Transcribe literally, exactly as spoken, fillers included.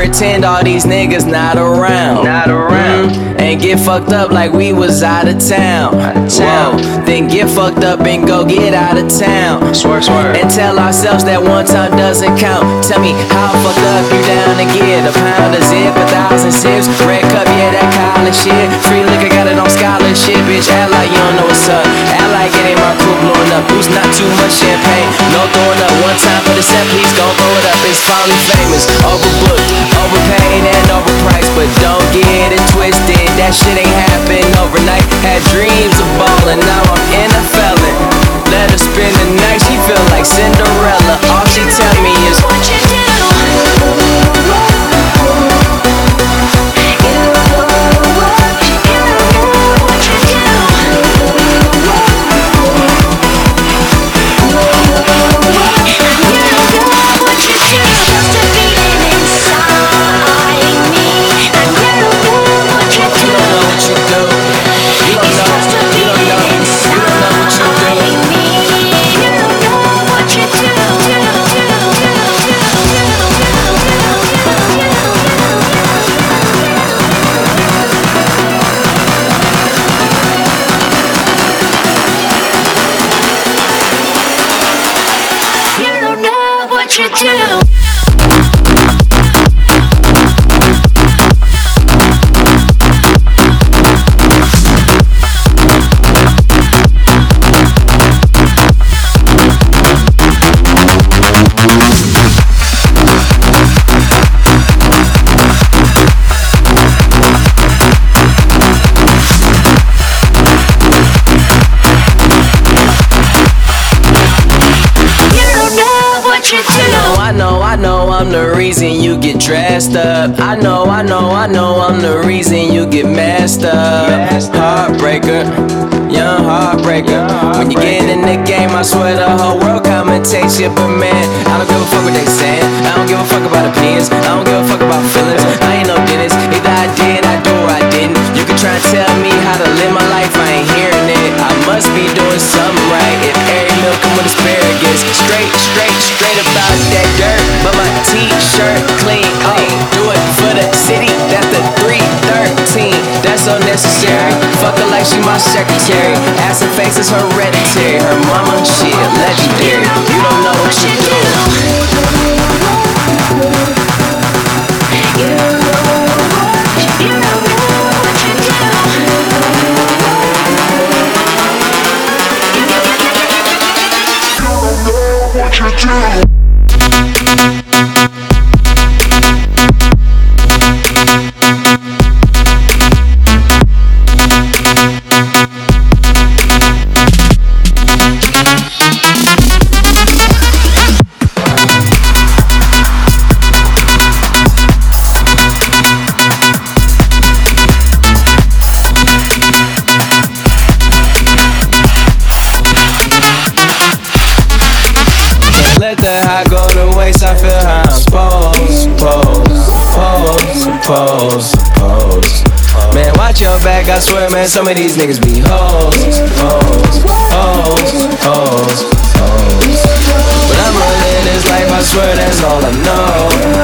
pretend all these niggas not around. Not around. Mm, and get fucked up like we was out of town. Out of town. Whoa, then get fucked up and go get out of town. Swear, swear. And tell ourselves that one time doesn't count. Tell me how fucked up you down to get a pound of zip, a thousand sips. Red cup, yeah, that college shit. Free liquor, got it on scholarship. Bitch, act like you don't know what's up. Act like it ain't my crew blowing up. Who's not too much champagne? No throwing up. One time for the set, please gon' throw it up. It's finally famous. Overbooked, overpaid, and overpriced. But don't get it twisted. That shit ain't happen overnight. Had dreams of ballin', now I'm in a felon. Let her spend the night, she feel like Cinderella. All she tell me is what you do. What you do? I know, I know I'm the reason you get dressed up. I know, I know, I know I'm the reason you get messed up. Heartbreaker, young heartbreaker. When you get in the game, I swear the whole world commentates you. But man, I don't give a fuck what they saying. I don't give a fuck about opinions. I don't give a fuck about feelings. I ain't no dentist. Either I did, I do, or I didn't. You can try and tell me how to live my life, I ain't hearing it. I must be doing something right. If every meal come with asparagus, straight, straight, straight about that dirt. But my t-shirt clean, oh, do it for the city. That's the three thirteen. That's unnecessary. Fuck her like she my secretary. Ass and face is hereditary. Her mama, she a legendary. You don't know what you do. You don't know what you do. What you do? Let the high go to waste, I feel how I'm supposed, supposed, supposed, supposed, supposed. Man, watch your back, I swear, man, some of these niggas be hoes, hoes, hoes, hoes, hoes. But I'm running this life, I swear that's all I know.